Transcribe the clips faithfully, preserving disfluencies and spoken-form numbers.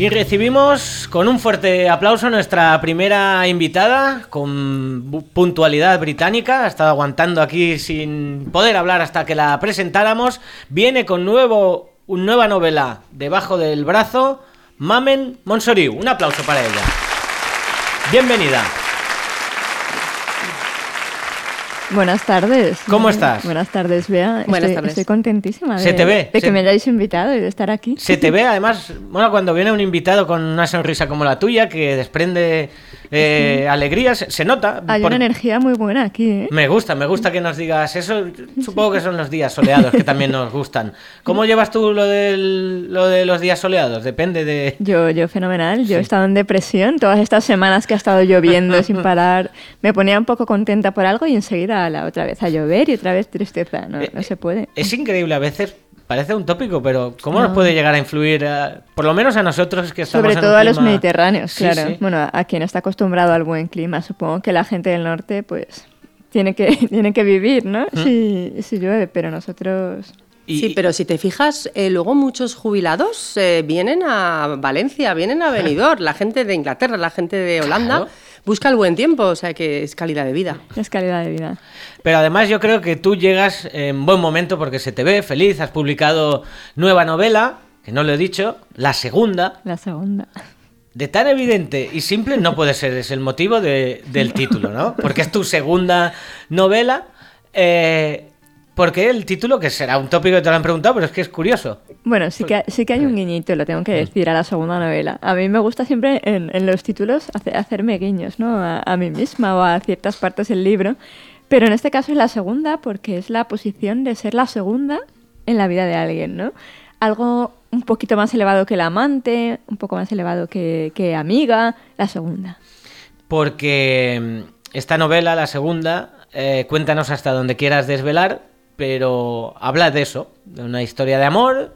Y recibimos con un fuerte aplauso a nuestra primera invitada, con puntualidad británica, ha estado aguantando aquí sin poder hablar hasta que la presentáramos. Viene con nuevo, una nueva novela debajo del brazo, Mamen Monsoriu. Un aplauso para ella. Bienvenida. Buenas tardes. ¿Cómo estás? Buenas tardes, Bea. Buenas estoy, tardes. Estoy contentísima de, Se te ve. de se... que me hayáis invitado y de estar aquí. Se te ve, además, bueno, cuando viene un invitado con una sonrisa como la tuya, que desprende eh, sí. alegría, se, se nota. Hay por... una energía muy buena aquí, ¿eh? Me gusta, me gusta que nos digas eso. Supongo que son los días soleados que también nos gustan. ¿Cómo llevas tú lo, del, lo de los días soleados? Depende de... Yo, yo fenomenal. Yo sí. he estado en depresión todas estas semanas que ha estado lloviendo sin parar. Me ponía un poco contenta por algo y enseguida la otra vez a llover. Ver y otra vez tristeza, no, no se puede. Es increíble, a veces parece un tópico, pero ¿cómo no. nos puede llegar a influir, a, por lo menos a nosotros que estamos sobre en todo un a clima... los mediterráneos, sí, claro. Sí. Bueno, a quien está acostumbrado al buen clima, supongo que la gente del norte, pues, tiene que, tiene que vivir, ¿no? ¿Mm? Si, si llueve, pero nosotros... Y, sí, pero si te fijas, eh, luego muchos jubilados eh, vienen a Valencia, vienen a Benidorm, la gente de Inglaterra, la gente de Holanda... Claro. Busca el buen tiempo, o sea que es calidad de vida. Es calidad de vida. Pero además yo creo que tú llegas en buen momento porque se te ve feliz, has publicado nueva novela, que no lo he dicho, la segunda. La segunda. De tan evidente y simple no puede ser, es el motivo de, del título, ¿no? Porque es tu segunda novela. Eh, ¿Por qué el título? Que será un tópico que te lo han preguntado, pero es que es curioso. Bueno, sí que, sí que hay un guiñito, lo tengo que decir, a la segunda novela. A mí me gusta siempre en, en los títulos hacer, hacerme guiños, ¿no? A, a mí misma o a ciertas partes del libro. Pero en este caso es la segunda porque es la posición de ser la segunda en la vida de alguien, ¿no? Algo un poquito más elevado que el amante, un poco más elevado que, que amiga, la segunda. Porque esta novela, la segunda, eh, cuéntanos hasta donde quieras desvelar, pero habla de eso, de una historia de amor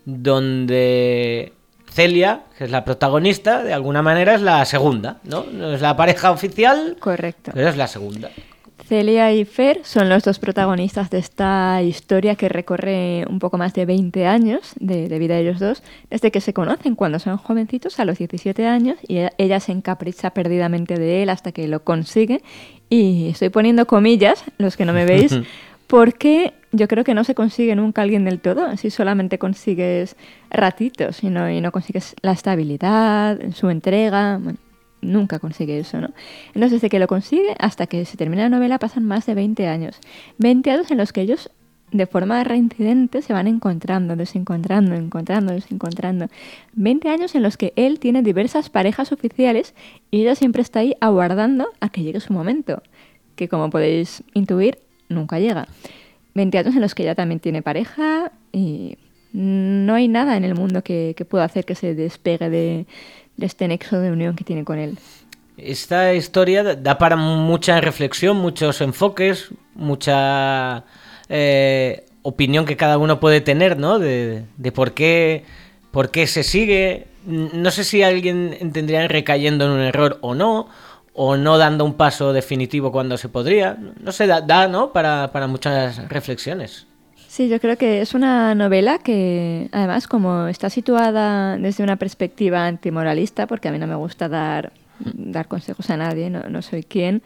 donde Celia, que es la protagonista, de alguna manera es la segunda, ¿no? No es la pareja oficial, correcto, pero es la segunda. Celia y Fer son los dos protagonistas de esta historia que recorre un poco más de veinte años de, de vida de ellos dos, desde que se conocen cuando son jovencitos a los diecisiete años y ella, ella se encapricha perdidamente de él hasta que lo consigue. Y estoy poniendo comillas, los que no me veis, porque yo creo que no se consigue nunca alguien del todo, si solamente consigues ratitos y no, y no consigues la estabilidad, su entrega, bueno, nunca consigue eso, ¿no? Entonces, desde que lo consigue hasta que se termina la novela pasan más de veinte años. veinte años en los que ellos, de forma reincidente, se van encontrando, desencontrando, encontrando, desencontrando. veinte años en los que él tiene diversas parejas oficiales y ella siempre está ahí aguardando a que llegue su momento, que como podéis intuir, nunca llega. veinte años en los que ella también tiene pareja y no hay nada en el mundo que, que pueda hacer que se despegue de, de este nexo de unión que tiene con él. Esta historia da para mucha reflexión, muchos enfoques, mucha eh, opinión que cada uno puede tener, ¿no? De, de por qué, por qué se sigue. No sé si alguien tendría recayendo en un error o no, o no dando un paso definitivo cuando se podría. No sé, da, da ¿no? Para, para muchas reflexiones. Sí, yo creo que es una novela que, además, como está situada desde una perspectiva antimoralista, porque a mí no me gusta dar, dar consejos a nadie, no, no soy quien,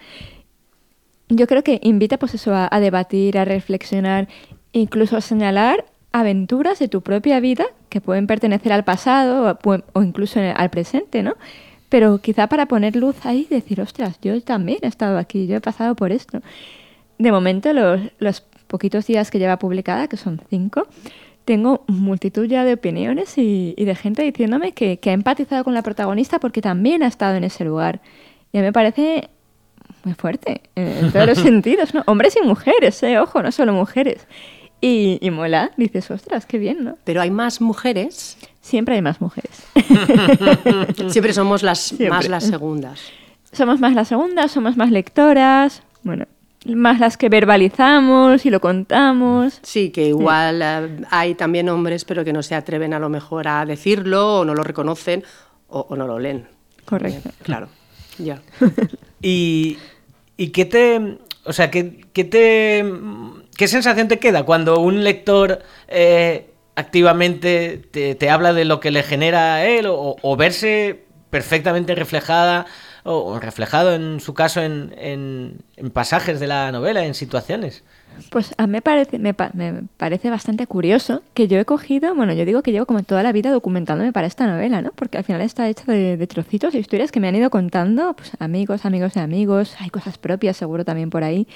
yo creo que invita pues eso a, a debatir, a reflexionar, incluso a señalar aventuras de tu propia vida que pueden pertenecer al pasado o, o incluso al presente, ¿no? Pero quizá para poner luz ahí y decir, ostras, yo también he estado aquí, yo he pasado por esto. De momento, los, los poquitos días que lleva publicada, que son cinco, tengo multitud ya de opiniones y, y de gente diciéndome que, que ha empatizado con la protagonista porque también ha estado en ese lugar. Y a mí me parece muy fuerte, en todos los sentidos, ¿no? Hombres y mujeres, ¿eh? Ojo, no solo mujeres. Y, y mola, dices, ostras, qué bien, ¿no? Pero hay más mujeres... Siempre hay más mujeres. Siempre somos las Siempre. más las segundas. Somos más las segundas, somos más lectoras, bueno, más las que verbalizamos y lo contamos. Sí, que igual sí. uh, hay también hombres, pero que no se atreven a lo mejor a decirlo, o no lo reconocen, o, o no lo leen. Correcto. Eh, claro, ya. y, ¿Y qué te... O sea, qué, qué te... ¿Qué sensación te queda cuando un lector... Eh, activamente te, te habla de lo que le genera a él o, o verse perfectamente reflejada o reflejado en su caso en, en, en pasajes de la novela, en situaciones? Pues a mí me parece, me, pa- me parece bastante curioso que yo he cogido, bueno, yo digo que llevo como toda la vida documentándome para esta novela, ¿no? Porque al final está hecha de, de trocitos e historias que me han ido contando, pues amigos, amigos de amigos, hay cosas propias seguro también por ahí.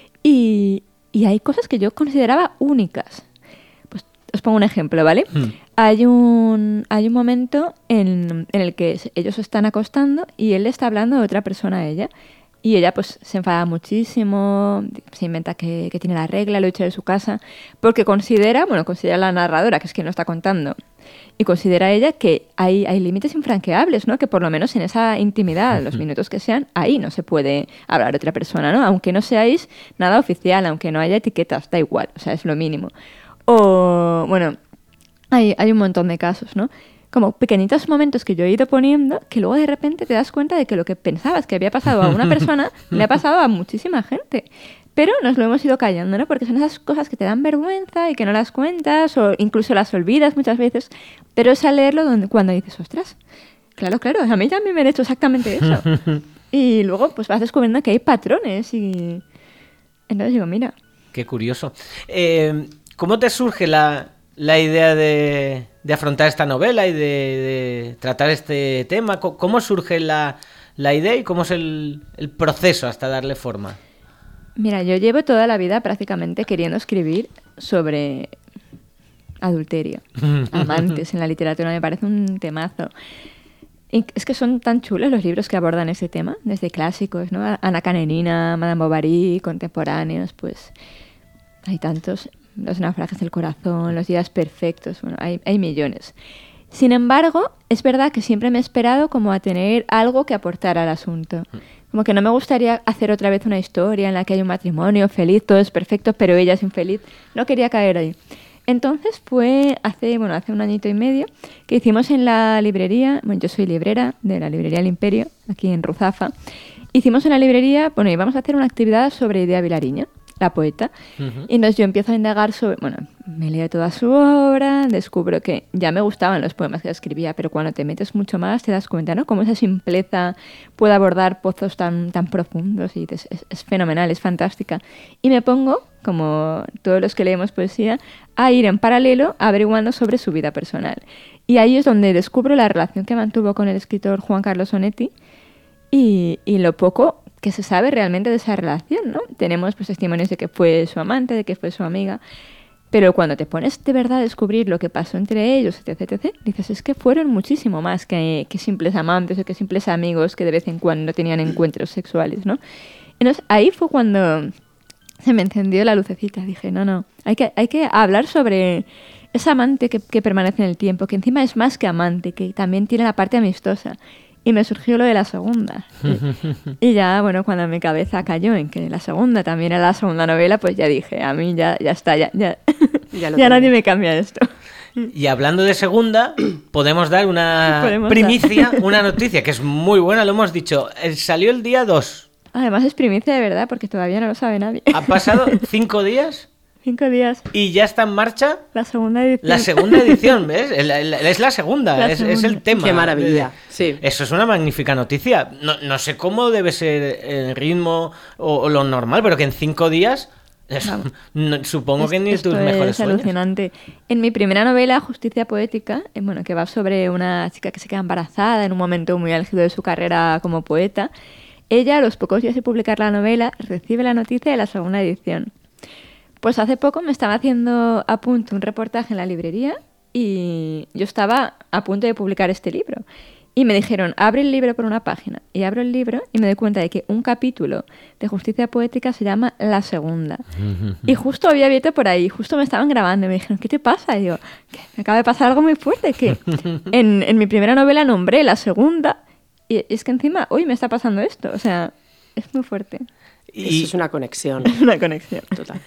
Y, y hay cosas que yo consideraba únicas. Pues os pongo un ejemplo, ¿vale? Hmm. Hay un, hay un momento en, en el que ellos se están acostando y él le está hablando de otra persona a ella. Y ella pues se enfada muchísimo, se inventa que, que tiene la regla, lo echa de su casa, porque considera, bueno, considera la narradora, que es quien lo está contando, y considera ella que hay, hay límites infranqueables, ¿no? Que por lo menos en esa intimidad, los minutos que sean, ahí no se puede hablar de otra persona, ¿no? Aunque no seáis nada oficial, aunque no haya etiquetas, da igual, o sea, es lo mínimo. O, bueno, hay, hay un montón de casos, ¿no? Como pequeñitos momentos que yo he ido poniendo que luego de repente te das cuenta de que lo que pensabas que había pasado a una persona le ha pasado a muchísima gente. Pero nos lo hemos ido callando, ¿no? Porque son esas cosas que te dan vergüenza y que no las cuentas o incluso las olvidas muchas veces. Pero es al leerlo donde, cuando dices, ostras, claro, claro, a mí ya me han hecho exactamente eso. Y luego pues vas descubriendo que hay patrones y... Entonces digo, mira... Qué curioso. Eh, ¿Cómo te surge la, la idea de, de afrontar esta novela y de, de tratar este tema? ¿Cómo surge la, la idea y cómo es el, el proceso hasta darle forma? Mira, yo llevo toda la vida prácticamente queriendo escribir sobre adulterio, amantes en la literatura, me parece un temazo. Y es que son tan chulos los libros que abordan ese tema, desde clásicos, ¿no? Ana Karenina, Madame Bovary, contemporáneos, pues hay tantos, Los naufragios del corazón, Los días perfectos, bueno, hay, hay millones. Sin embargo, es verdad que siempre me he esperado como a tener algo que aportar al asunto. Como que no me gustaría hacer otra vez una historia en la que hay un matrimonio feliz, todo es perfecto, pero ella es infeliz. No quería caer ahí. Entonces fue hace, bueno, hace un añito y medio que hicimos en la librería, bueno, yo soy librera de la librería El Imperio, aquí en Ruzafa, hicimos en la librería, bueno, íbamos a hacer una actividad sobre Idea Vilariño, la poeta, uh-huh. Y entonces yo empiezo a indagar sobre, bueno, me leo toda su obra, descubro que ya me gustaban los poemas que escribía, pero cuando te metes mucho más te das cuenta, ¿no? Cómo esa simpleza puede abordar pozos tan, tan profundos y es, es, es fenomenal, es fantástica. Y me pongo, como todos los que leemos poesía, a ir en paralelo averiguando sobre su vida personal. Y ahí es donde descubro la relación que mantuvo con el escritor Juan Carlos Onetti y, y lo poco que se sabe realmente de esa relación, ¿no? Tenemos pues testimonios de que fue su amante, de que fue su amiga, pero cuando te pones de verdad a descubrir lo que pasó entre ellos, etc, etcétera, dices, es que fueron muchísimo más que, que simples amantes o que simples amigos que de vez en cuando tenían encuentros sexuales, ¿no? Entonces ahí fue cuando se me encendió la lucecita. Dije, no, no, hay que, hay que hablar sobre esa amante que, que permanece en el tiempo, que encima es más que amante, que también tiene la parte amistosa. Y me surgió lo de la segunda. Y, y ya, bueno, cuando mi cabeza cayó en que la segunda también era la segunda novela, pues ya dije, a mí ya, ya está, ya, ya, ya, ya nadie me cambia esto. Y hablando de segunda, podemos dar una podemos primicia, dar. Una noticia que es muy buena, lo hemos dicho. Salió el día dos. Además es primicia de verdad, porque todavía no lo sabe nadie. ¿Ha pasado cinco días? Cinco días. Y ya está en marcha la segunda edición. La segunda edición, ¿ves? Es la segunda, la es, segunda. Es el tema. Qué maravilla. Sí. Eso es una magnífica noticia. No, no sé cómo debe ser el ritmo o, o lo normal, pero que en cinco días, eso, no, supongo es, que ni tus mejores sueños. Es alucinante. En mi primera novela, Justicia Poética, bueno, que va sobre una chica que se queda embarazada en un momento muy álgido de su carrera como poeta, ella, a los pocos días de publicar la novela, recibe la noticia de la segunda edición. Pues hace poco me estaba haciendo a punto un reportaje en la librería y yo estaba a punto de publicar este libro. Y me dijeron, abre el libro por una página. Y abro el libro y me doy cuenta de que un capítulo de Justicia Poética se llama La Segunda. Y justo había abierto por ahí, justo me estaban grabando y me dijeron, ¿qué te pasa? Y yo, que me acaba de pasar algo muy fuerte, que en, en mi primera novela nombré La Segunda y es que encima hoy me está pasando esto. O sea, es muy fuerte. Y... Eso es una conexión. Es una conexión. Total.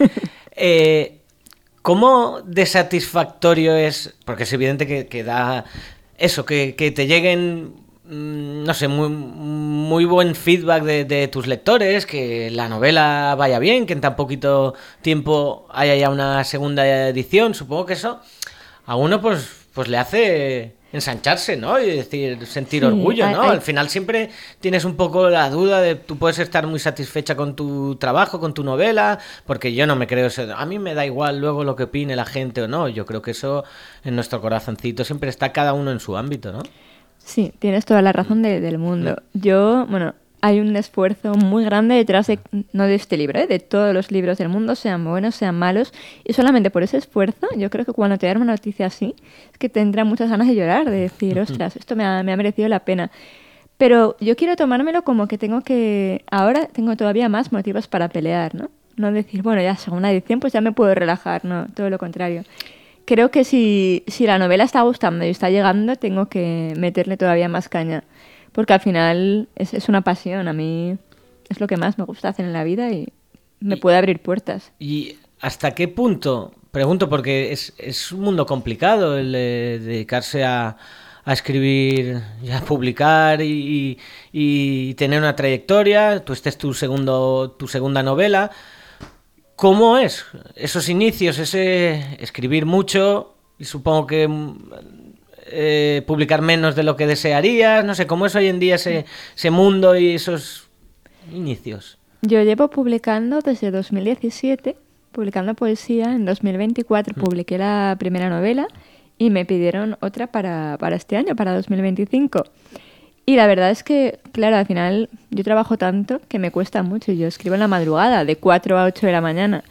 Eh, ¿Cómo de satisfactorio es? Porque es evidente que, que da eso, que, que te lleguen, no sé, muy, muy buen feedback de, de tus lectores, que la novela vaya bien, que en tan poquito tiempo haya ya una segunda edición. Supongo que eso a uno pues, pues le hace ensancharse, ¿no? Y decir, sentir Sí, orgullo, hay- ¿no? hay- Al final siempre tienes un poco la duda de tú puedes estar muy satisfecha con tu trabajo, con tu novela, porque yo no me creo eso. A mí me da igual luego lo que opine la gente o no. Yo creo que eso en nuestro corazoncito siempre está cada uno en su ámbito, ¿no? Sí, tienes toda la razón de- del mundo. Yo, bueno, hay un esfuerzo muy grande detrás de, no de este libro, ¿eh? De todos los libros del mundo, sean buenos, sean malos, y solamente por ese esfuerzo, yo creo que cuando te dan una noticia así, es que tendrá muchas ganas de llorar, de decir, ostras, esto me ha, me ha merecido la pena. Pero yo quiero tomármelo como que tengo que, ahora tengo todavía más motivos para pelear, ¿no? No decir, bueno, ya segunda edición, pues ya me puedo relajar, no, todo lo contrario. Creo que si, si la novela está gustando y está llegando, tengo que meterle todavía más caña. Porque al final es, es una pasión. A mí es lo que más me gusta hacer en la vida y me Y- puede abrir puertas. ¿Y hasta qué punto? Pregunto porque es, es un mundo complicado el de dedicarse a, a escribir y a publicar y, y- y tener una trayectoria. Tú, este es tu, segundo, tu segunda novela. ¿Cómo es esos inicios, ese escribir mucho y supongo que mm, eh, publicar menos de lo que desearías? No sé, ¿cómo es hoy en día ese, ese mundo y esos inicios? Yo llevo publicando desde dos mil diecisiete, publicando poesía. En dos mil veinticuatro publiqué la primera novela y me pidieron otra para, para este año, para dos mil veinticinco. Y la verdad es que, claro, al final yo trabajo tanto que me cuesta mucho. Yo escribo en la madrugada, de cuatro a ocho de la mañana.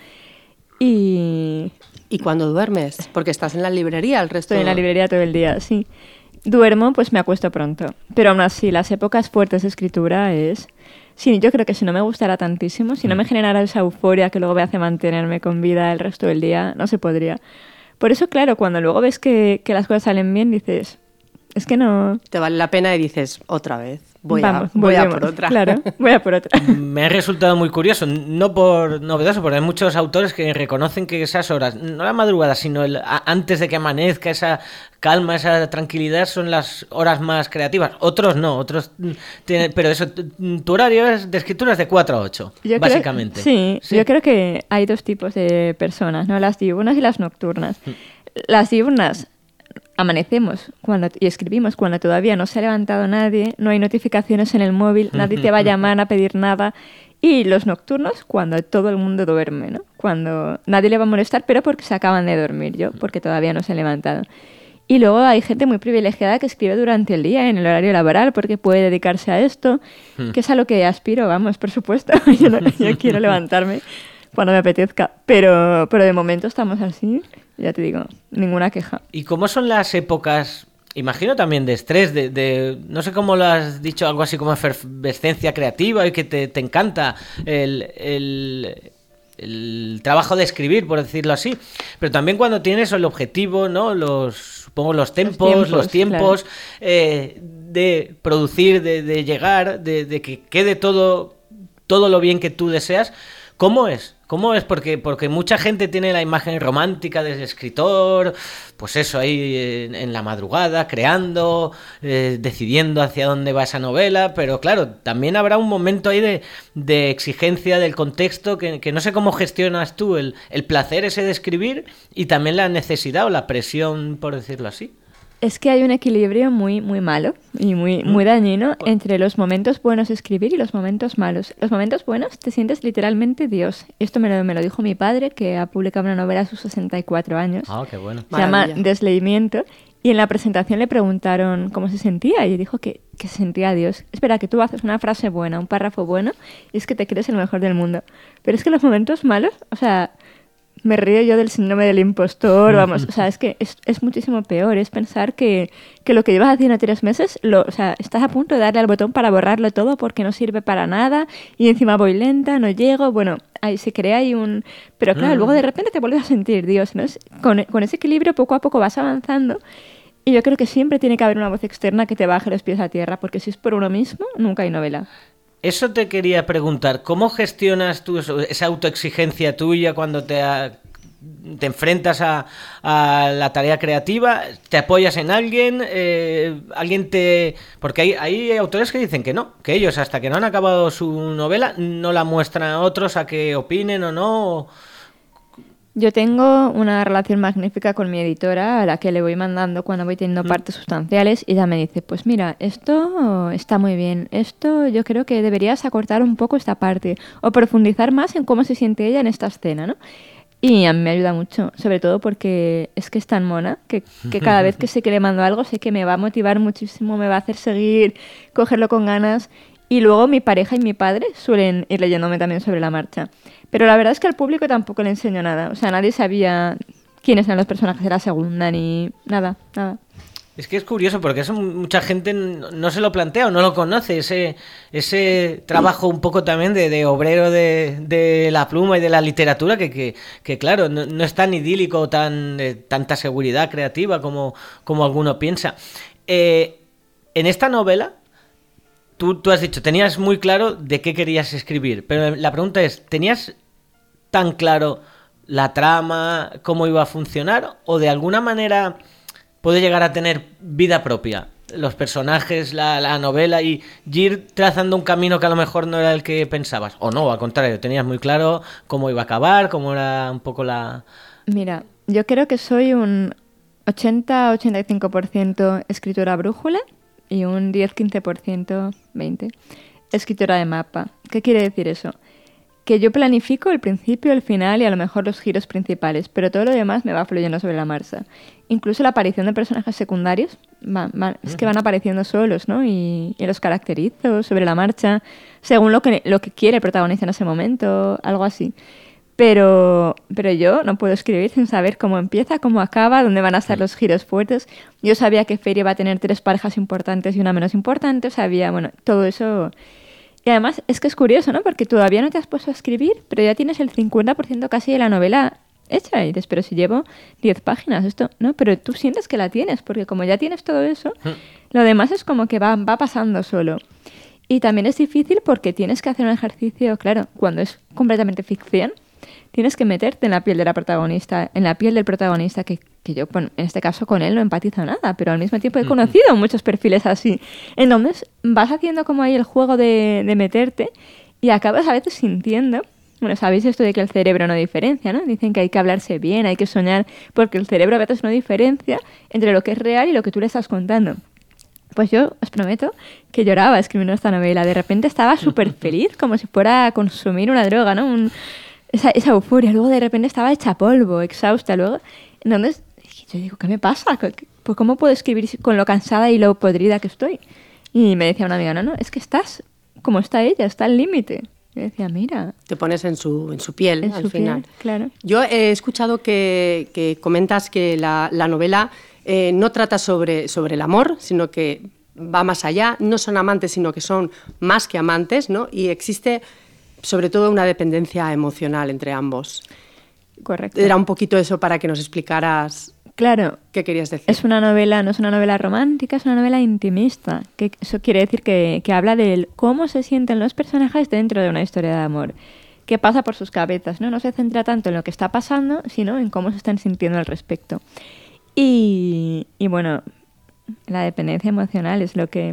Y ¿Y cuando duermes? Porque estás en la librería el resto. estoy en la librería todo el día, sí. Duermo, pues me acuesto pronto. Pero aún así, las épocas fuertes de escritura es... Sí, yo creo que si no me gustara tantísimo, si no me generara esa euforia que luego me hace mantenerme con vida el resto del día, no se podría. Por eso, claro, cuando luego ves que, que las cosas salen bien, dices... Es que no... Te vale la pena y dices, otra vez, voy, Vamos, a, voy a volvemos. por otra. Claro, voy a por otra. Me ha resultado muy curioso, no por novedoso, porque hay muchos autores que reconocen que esas horas, no la madrugada, sino el, a- antes de que amanezca, esa calma, esa tranquilidad, son las horas más creativas. Otros no, otros mm, tienen, pero eso, t- tu horario es de escritura es de cuatro a ocho, Yo creo- básicamente. sí, yo creo que hay dos tipos de personas, ¿no? Las diurnas y las nocturnas. Las diurnas amanecemos cuando, y escribimos cuando todavía no se ha levantado nadie, no hay notificaciones en el móvil, nadie te va a llamar a pedir nada. Y los nocturnos cuando todo el mundo duerme, ¿no? Cuando nadie le va a molestar, pero porque se acaban de dormir, yo porque todavía no se han levantado. Y luego hay gente muy privilegiada que escribe durante el día, en el horario laboral, porque puede dedicarse a esto, que es a lo que aspiro, vamos, por supuesto. Yo, no- yo quiero levantarme cuando me apetezca, pero, pero de momento estamos así, ya te digo, ninguna queja. ¿Y cómo son las épocas? Imagino también de estrés, de, de no sé cómo lo has dicho, algo así como efervescencia creativa y que te, te encanta el, el, el trabajo de escribir, por decirlo así. Pero también cuando tienes el objetivo, ¿no? Los, supongo los tempos, tiempos, los tiempos, claro. eh, de producir, de, de llegar, de, de que quede todo, todo lo bien que tú deseas. ¿Cómo es? ¿Cómo es? Porque, porque mucha gente tiene la imagen romántica del escritor, pues eso, ahí en, en la madrugada, creando, eh, decidiendo hacia dónde va esa novela, pero claro, también habrá un momento ahí de, de exigencia del contexto que, que no sé cómo gestionas tú el, el placer ese de escribir y también la necesidad o la presión, por decirlo así. Es que hay un equilibrio muy, muy malo y muy, muy dañino entre los momentos buenos de escribir y los momentos malos. Los momentos buenos te sientes literalmente Dios. Esto me lo, me lo dijo mi padre, que ha publicado una novela a sus sesenta y cuatro años. Ah, qué bueno. Se llama Maravilla. Desleimiento. Y en la presentación le preguntaron cómo se sentía y dijo que, que se sentía Dios. Espera, que tú haces una frase buena, un párrafo bueno y es que te crees el mejor del mundo. Pero es que los momentos malos, o sea... Me río yo del síndrome del impostor, vamos, o sea, es que es, es muchísimo peor, es pensar que, que lo que llevas haciendo tres meses, lo, o sea, estás a punto de darle al botón para borrarlo todo porque no sirve para nada y encima voy lenta, no llego, bueno, ahí se crea ahí un... Pero claro, luego de repente te vuelves a sentir Dios, ¿no? Es- Con, con ese equilibrio poco a poco vas avanzando y yo creo que siempre tiene que haber una voz externa que te baje los pies a tierra porque si es por uno mismo, nunca hay novela. Eso te quería preguntar, ¿cómo gestionas tú eso, esa autoexigencia tuya cuando te, a- te enfrentas a, a la tarea creativa? ¿Te apoyas en alguien? Eh, ¿Alguien te...? Porque hay, hay autores que dicen que no, que ellos hasta que no han acabado su novela no la muestran a otros a que opinen o no. Yo tengo una relación magnífica con mi editora, a la que le voy mandando cuando voy teniendo partes sustanciales, y ella me dice, pues mira, esto está muy bien, esto yo creo que deberías acortar un poco esta parte, o profundizar más en cómo se siente ella en esta escena, ¿no? Y a mí me ayuda mucho, sobre todo porque es que es tan mona, que, que cada vez que sé que le mando algo, sé que me va a motivar muchísimo, me va a hacer seguir, cogerlo con ganas. Y luego mi pareja y mi padre suelen ir leyéndome también sobre la marcha. Pero la verdad es que al público tampoco le enseño nada. O sea, nadie sabía quiénes eran los personajes de la segunda, ni nada, nada. Es que es curioso porque eso mucha gente no se lo plantea o no lo conoce, ese, ese trabajo un poco también de, de obrero de, de la pluma y de la literatura que, que, que claro, no, no es tan idílico o tan, eh, tanta seguridad creativa como, como alguno piensa. Eh, en esta novela, tú, tú has dicho, tenías muy claro de qué querías escribir, pero la pregunta es, ¿tenías tan claro la trama, cómo iba a funcionar o de alguna manera puede llegar a tener vida propia los personajes, la, la novela y, y ir trazando un camino que a lo mejor no era el que pensabas? O no, al contrario, tenías muy claro cómo iba a acabar, cómo era un poco la... Mira, yo creo que soy un ochenta a ochenta y cinco por ciento escritora brújula y un diez a quince por ciento, veinte por ciento, escritora de mapa. ¿Qué quiere decir eso? Que yo planifico el principio, el final y a lo mejor los giros principales, pero todo lo demás me va fluyendo sobre la marcha. Incluso la aparición de personajes secundarios, van, van, es que van apareciendo solos, ¿no? Y, y los caracterizo sobre la marcha, según lo que, lo que quiere el protagonista en ese momento, algo así. Pero, pero yo no puedo escribir sin saber cómo empieza, cómo acaba, dónde van a estar los giros fuertes. Yo sabía que Fairy va a tener tres parejas importantes y una menos importante, sabía, bueno, todo eso... Y además es que es curioso, ¿no? Porque todavía no te has puesto a escribir, pero ya tienes el cincuenta por ciento casi de la novela hecha. Y dices, pero si llevo diez páginas, esto... No, pero tú sientes que la tienes, porque como ya tienes todo eso, lo demás es como que va, va pasando solo. Y también es difícil porque tienes que hacer un ejercicio, claro, cuando es completamente ficción, tienes que meterte en la piel de la protagonista, en la piel del protagonista, que, que yo, bueno, en este caso con él no empatizo nada, pero al mismo tiempo he conocido muchos perfiles así. Entonces vas haciendo como ahí el juego de, de meterte y acabas a veces sintiendo... Bueno, sabéis esto de que el cerebro no diferencia, ¿no? Dicen que hay que hablarse bien, hay que soñar, porque el cerebro a veces no diferencia entre lo que es real y lo que tú le estás contando. Pues yo os prometo que lloraba escribiendo esta novela. De repente estaba súper feliz, como si fuera a consumir una droga, ¿no? Un... Esa, esa euforia, luego de repente estaba hecha polvo, exhausta, luego, entonces yo digo, ¿qué me pasa? Pues ¿cómo puedo escribir con lo cansada y lo podrida que estoy? Y me decía una amiga, no, no, es que estás como está ella, está al límite. Yo decía, mira... Te pones en su, en su piel, en al su final. Piel, claro. Yo he escuchado que, que comentas que la, la novela eh, no trata sobre, sobre el amor, sino que va más allá, no son amantes, sino que son más que amantes, ¿no? Y existe... sobre todo una dependencia emocional entre ambos. Correcto. Era un poquito eso para que nos explicaras claro, qué querías decir. Es una novela, no es una novela romántica, es una novela intimista. Que eso quiere decir que, que habla de cómo se sienten los personajes dentro de una historia de amor. Qué pasa por sus cabezas, ¿no? No se centra tanto en lo que está pasando, sino en cómo se están sintiendo al respecto. Y, y bueno, la dependencia emocional es lo que...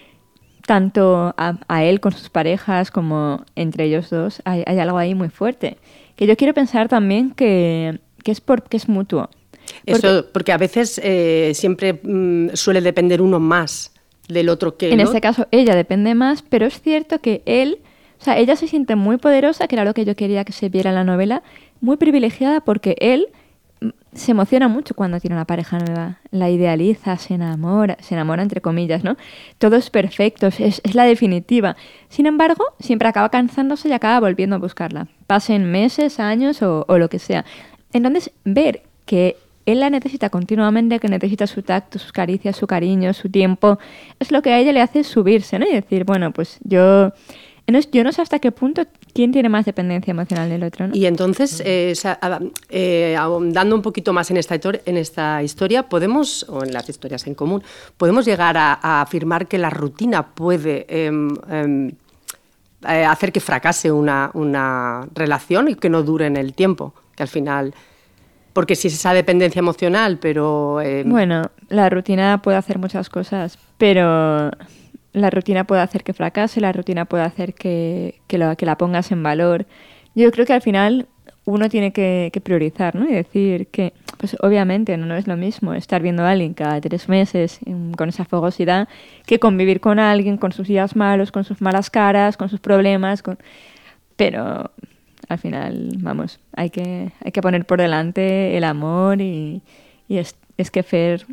tanto a, a él con sus parejas como entre ellos dos, hay, hay algo ahí muy fuerte. Que yo quiero pensar también que, que es porque es mutuo. Porque, Eso, porque a veces eh, siempre mmm, suele depender uno más del otro que en ¿no? este caso ella depende más, pero es cierto que él, o sea, ella se siente muy poderosa, que era lo que yo quería que se viera en la novela, muy privilegiada porque él se emociona mucho cuando tiene una pareja nueva, la idealiza, se enamora, se enamora entre comillas, ¿no? Todo es perfecto, es, es la definitiva. Sin embargo, siempre acaba cansándose y acaba volviendo a buscarla. Pasen meses, años o, o lo que sea. Entonces, ver que él la necesita continuamente, que necesita su tacto, sus caricias, su cariño, su tiempo, es lo que a ella le hace subirse, ¿no? Y decir, bueno, pues yo... Yo no sé hasta qué punto quién tiene más dependencia emocional del otro, ¿no? Y entonces, eh, eh, ahondando un poquito más en esta, en esta historia, podemos, o en las historias en común, podemos llegar a, a afirmar que la rutina puede eh, eh, hacer que fracase una, una relación y que no dure en el tiempo, que al final... Porque si es esa dependencia emocional, pero... Eh... Bueno, la rutina puede hacer muchas cosas, pero... La rutina puede hacer que fracase, la rutina puede hacer que, que, lo, que la pongas en valor. Yo creo que al final uno tiene que, que priorizar, ¿no? Y decir que, pues obviamente no, no es lo mismo estar viendo a alguien cada tres meses con esa fogosidad que convivir con alguien con sus días malos, con sus malas caras, con sus problemas, con... pero al final, vamos, hay que, hay que poner por delante el amor y, y es, es que Fer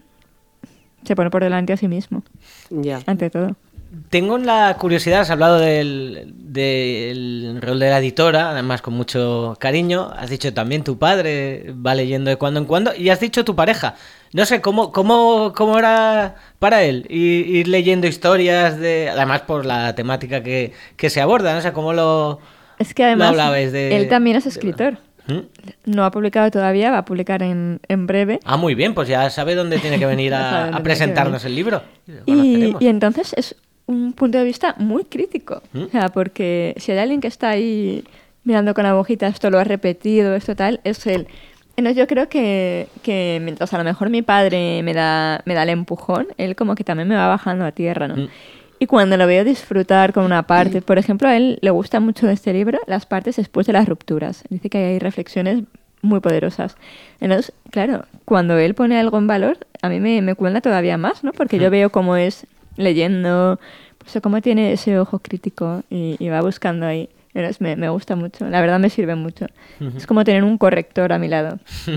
se pone por delante a sí mismo, ya. ante todo. Tengo la curiosidad, has hablado del, del rol de la editora, además con mucho cariño. Has dicho también tu padre va leyendo de cuando en cuando y has dicho tu pareja. No sé, ¿cómo, cómo, cómo era para él ir, ir leyendo historias, de, además por la temática que, que se aborda? No sé, ¿cómo lo, es que además, lo hablabais de...? Él también es escritor. ¿Mm? No ha publicado todavía, va a publicar en, en breve. Ah, muy bien, pues ya sabe dónde tiene que venir a, a presentarnos el libro. Y, y entonces es un punto de vista muy crítico. ¿Mm? O sea, porque si hay alguien que está ahí mirando con agujita, esto lo ha repetido, esto tal, es él. Entonces yo creo que, que mientras a lo mejor mi padre me da, me da el empujón, él como que también me va bajando a tierra, ¿no? Mm. Y cuando lo veo disfrutar con una parte, por ejemplo, a él le gusta mucho de este libro las partes después de las rupturas. Dice que hay reflexiones muy poderosas. Entonces, claro, cuando él pone algo en valor, a mí me, me cuenta todavía más, ¿no? Porque yo veo cómo es leyendo, pues cómo tiene ese ojo crítico y, y va buscando ahí. Entonces me, me gusta mucho, la verdad me sirve mucho. Uh-huh. Es como tener un corrector a mi lado. Sí.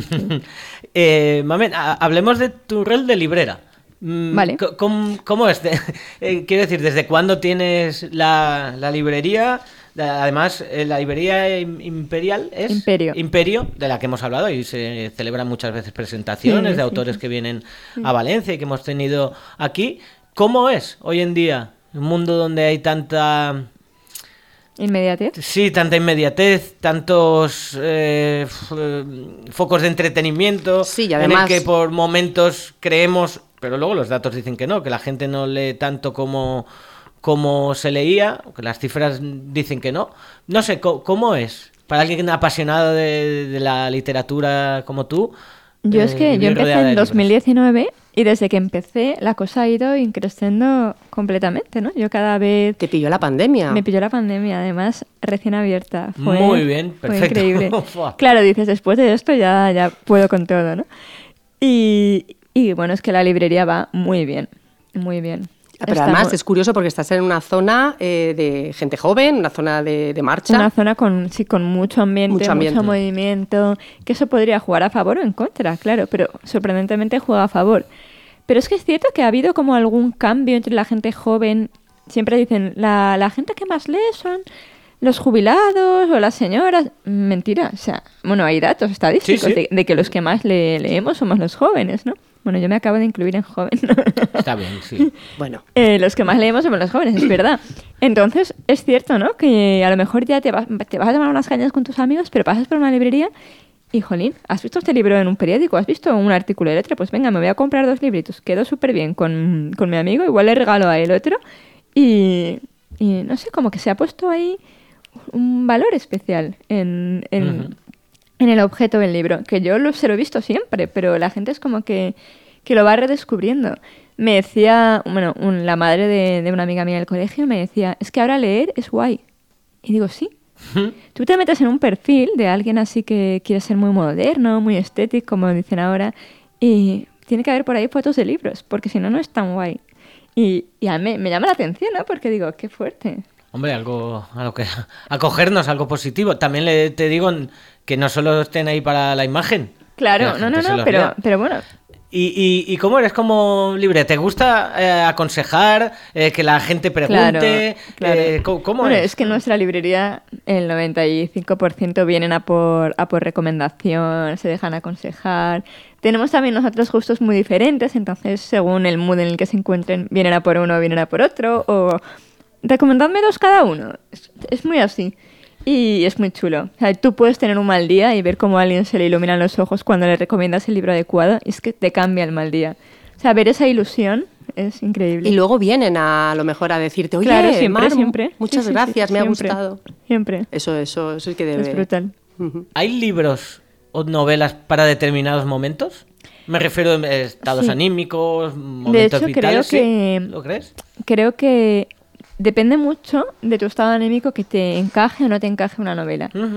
eh, Mamen, a, hablemos de tu rol de librera. Vale. ¿Cómo, cómo es? Eh, quiero decir, ¿desde cuándo tienes la, la librería? Además, la librería Imperial es... Imperio. Imperio, de la que hemos hablado y se celebran muchas veces presentaciones sí, de autores sí. que vienen sí. a Valencia y que hemos tenido aquí. ¿Cómo es hoy en día un mundo donde hay tanta... ¿Inmediatez? Sí, tanta inmediatez, tantos eh, focos de entretenimiento, sí, y además... en el que por momentos creemos... Pero luego los datos dicen que no, que la gente no lee tanto como, como se leía, que las cifras dicen que no. No sé, ¿cómo, cómo es? Para alguien apasionado de, de la literatura como tú. Yo eh, es que yo empecé en dos mil diecinueve y desde que empecé la cosa ha ido increciendo completamente, ¿no? Yo cada vez... ¿Te pilló la pandemia? Me pilló la pandemia, además recién abierta. Fue, Muy bien, perfecto. Fue increíble. Claro, dices, después de esto ya, ya puedo con todo, ¿no? Y... Y bueno, es que la librería va muy bien, muy bien. Pero Está además muy... es curioso porque estás en una zona eh, de gente joven, una zona de, de marcha. Una zona con, sí, con mucho ambiente, mucho ambiente, mucho movimiento, que eso podría jugar a favor o en contra, claro, pero sorprendentemente juega a favor. Pero es que es cierto que ha habido como algún cambio entre la gente joven. Siempre dicen, la, la gente que más lee son... los jubilados o las señoras. Mentira, o sea, bueno, hay datos estadísticos sí, sí. De, de que los que más le, leemos somos los jóvenes, ¿no? Bueno, yo me acabo de incluir en joven. Está bien, sí. Bueno. Eh, los que más leemos somos los jóvenes, es verdad. Entonces, es cierto, ¿no? Que a lo mejor ya te vas, te vas a tomar unas cañas con tus amigos, pero pasas por una librería y, jolín, ¿has visto este libro en un periódico? ¿Has visto un artículo de letra? Pues venga, me voy a comprar dos libritos. Quedó súper bien con, con mi amigo, igual le regalo a él otro. Y, y no sé, como que se ha puesto ahí un valor especial en, en, uh-huh. en el objeto del libro, que yo lo, se lo he visto siempre, pero la gente es como que, que lo va redescubriendo. Me decía, bueno, un, la madre de, de una amiga mía del colegio me decía, es que ahora leer es guay. Y digo, sí. Uh-huh. Tú te metes en un perfil de alguien así que quiere ser muy moderno, muy estético, como dicen ahora, y tiene que haber por ahí fotos de libros, porque si no, no es tan guay. Y, y a mí me llama la atención, ¿no? Porque digo, qué fuerte. Hombre, algo, algo que acogernos, algo positivo. También le, te digo que no solo estén ahí para la imagen. Claro, no, no, no, pero, pero bueno. ¿Y, y, ¿Y cómo eres como libre? ¿Te gusta eh, aconsejar, eh, que la gente pregunte? Claro, claro. Eh, ¿Cómo, cómo bueno, es? es que en nuestra librería el noventa y cinco por ciento vienen a por, a por recomendación, se dejan aconsejar. Tenemos también nosotros gustos muy diferentes, entonces según el mood en el que se encuentren, vienen a por uno o vienen a por otro, o... recomendadme dos cada uno. Es, es muy así. Y es muy chulo. O sea, tú puedes tener un mal día y ver cómo a alguien se le iluminan los ojos cuando le recomiendas el libro adecuado. Y es que te cambia el mal día. O sea, ver esa ilusión es increíble. Y luego vienen a, a lo mejor a decirte, oye, claro, siempre, Mar, siempre. muchas sí, sí, gracias, sí, me siempre, ha gustado. Siempre. Eso, eso, eso es que debe... Es brutal. Uh-huh. ¿Hay libros o novelas para determinados momentos? Me refiero a estados sí. anímicos, momentos de hecho, vitales. Creo que, ¿Sí? ¿Lo crees? Creo que depende mucho de tu estado anímico que te encaje o no te encaje una novela. Uh-huh.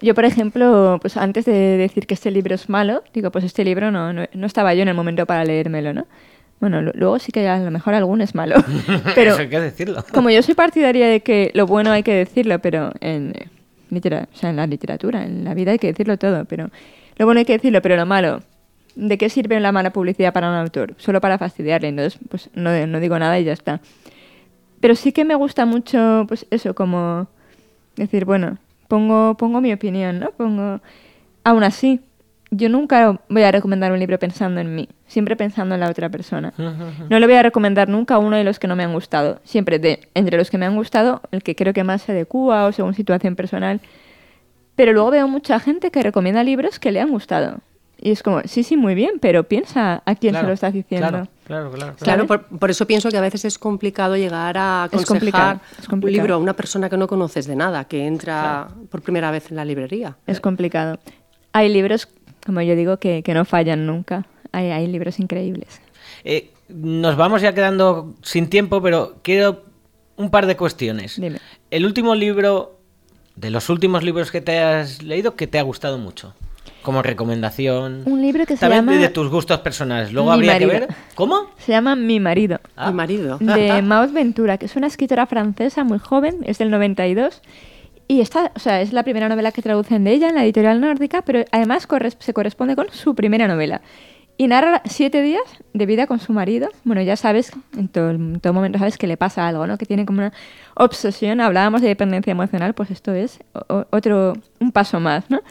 Yo, por ejemplo, pues antes de decir que este libro es malo, digo, pues este libro no, no, no estaba yo en el momento para leérmelo, ¿no? Bueno, lo, luego sí que a lo mejor alguno es malo. Pero eso hay que decirlo. Como yo soy partidaria de que lo bueno hay que decirlo, pero en, litera, o sea, en la literatura, en la vida hay que decirlo todo, pero lo bueno hay que decirlo, pero lo malo, ¿de qué sirve la mala publicidad para un autor? Solo para fastidiarle, entonces pues no, no digo nada y ya está. Pero sí que me gusta mucho, pues eso, como decir, bueno, pongo, pongo mi opinión, ¿no? Pongo... Aún así, yo nunca voy a recomendar un libro pensando en mí, siempre pensando en la otra persona. No le voy a recomendar nunca uno de los que no me han gustado. Siempre de entre los que me han gustado, el que creo que más se adecua o según situación personal. Pero luego veo mucha gente que recomienda libros que le han gustado. Y es como, sí, sí, muy bien, pero piensa a quién Claro, se lo estás diciendo. Claro, claro, claro. Claro, por, por eso pienso que a veces es complicado llegar a Es aconsejar complicado, es complicado. un libro a una persona que no conoces de nada, que entra Claro. por primera vez en la librería. Es complicado. Hay libros, como yo digo, que, que no fallan nunca. Hay, hay libros increíbles. Eh, nos vamos ya quedando sin tiempo, pero quiero un par de cuestiones. Dime. El último libro, de los últimos libros que te has leído, que te ha gustado mucho, como recomendación. Un libro que se También llama de tus gustos personales. Luego Mi habría marido. que ver. ¿Cómo? Se llama Mi marido, Ah. Mi marido. de Maud Ventura, que es una escritora francesa muy joven, es del noventa y dos. Y esta, o sea, es la primera novela que traducen de ella en la editorial nórdica, pero además corres- se corresponde con su primera novela. Y narra siete días de vida con su marido. Bueno, ya sabes, en todo, en todo momento sabes que le pasa algo, ¿no? Que tiene como una obsesión. Hablábamos de dependencia emocional, pues esto es o- otro, un paso más, ¿no?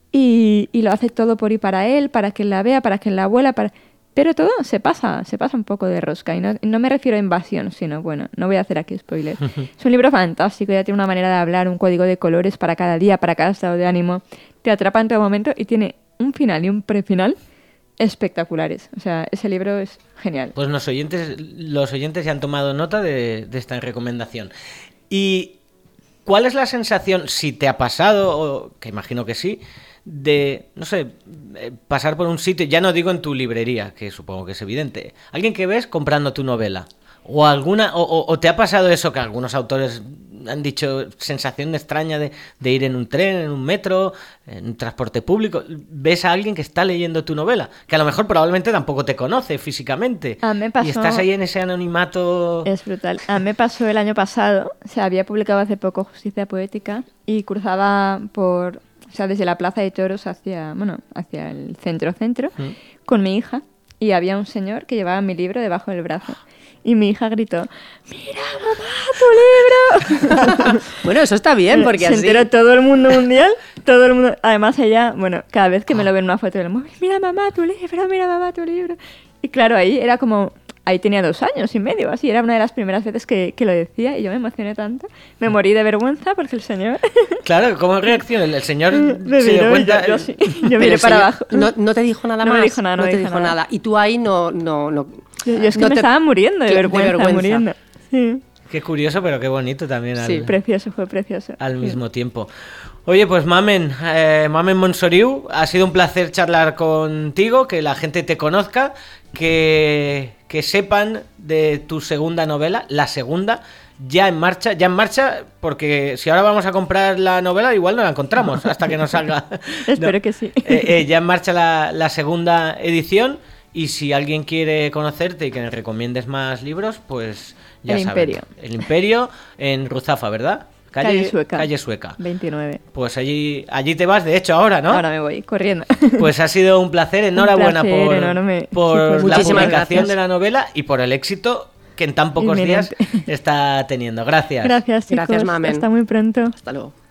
Y, y lo hace todo por y para él, para que él la vea, para que él la abuela, para... Pero todo se pasa, se pasa un poco de rosca. Y no, y no me refiero a invasión, sino, bueno, no voy a hacer aquí spoiler. Es un libro fantástico, ya tiene una manera de hablar, un código de colores para cada día, para cada estado de ánimo. Te atrapa en todo momento y tiene un final y un prefinal espectaculares. O sea, ese libro es genial. Pues los oyentes, los oyentes ya han tomado nota de, de esta recomendación. ¿Y cuál es la sensación, si te ha pasado, o que imagino que sí, de, no sé, eh, pasar por un sitio, ya no digo en tu librería, que supongo que es evidente, alguien que ves comprando tu novela? O alguna o, o, o te ha pasado eso que algunos autores han dicho, sensación extraña de, de ir en un tren, en un metro, en un transporte público, ves a alguien que está leyendo tu novela, que a lo mejor probablemente tampoco te conoce físicamente, A mí me pasó- y estás ahí en ese anonimato. Es brutal. A mí me pasó el año pasado, se había publicado hace poco Justicia Poética y cruzaba por, o sea, desde la Plaza de Toros hacia, bueno, hacia el centro-centro Mm. con mi hija y había un señor que llevaba mi libro debajo del brazo. Y mi hija gritó, ¡mira, mamá, tu libro! Bueno, eso está bien, porque Se así... enteró todo el mundo mundial, todo el mundo... Además ella, bueno, cada vez que me lo ve en una foto del móvil, ¡mira, mamá, tu libro, mira, mamá, tu libro! Y claro, ahí era como... Ahí tenía dos años y medio, así. Era una de las primeras veces que, que lo decía y yo me emocioné tanto. Me morí de vergüenza porque el señor... Claro, ¿cómo reacciona? El señor me se dio miró y cuenta. yo, yo sí. Yo Pero miré el para señor abajo. No, no te dijo nada No más. me dijo nada, no me te dijo dijo nada. nada. Y tú ahí no... no, no Yo, yo es que no me te- estaba muriendo de que- vergüenza, muriendo. Sí. Qué curioso, pero qué bonito también al, Sí, Precioso, fue precioso. al Sí. mismo tiempo. Oye, pues Mamen, eh, Mamen Monsoriu, ha sido un placer charlar contigo, que la gente te conozca, que, que sepan de tu segunda novela, la segunda, ya en marcha, ya en marcha, porque si ahora vamos a comprar la novela, igual no la encontramos hasta que nos salga. Espero No. que sí. Eh, eh, ya en marcha la, la segunda edición, y si alguien quiere conocerte y que le recomiendes más libros, pues ya El saben. Imperio. El Imperio en Ruzafa, ¿verdad? Calle Sueca. Calle Sueca. veintinueve. Pues allí, allí te vas, de hecho, ahora, ¿no? Ahora me voy, corriendo. Pues ha sido un placer, enhorabuena placer por, enorme. por Sí, pues la muchísimas publicación gracias. de la novela y por el éxito que en tan pocos Inminente. días está teniendo. Gracias. Gracias, chicos. Gracias, Mamen. Hasta muy pronto. Hasta luego.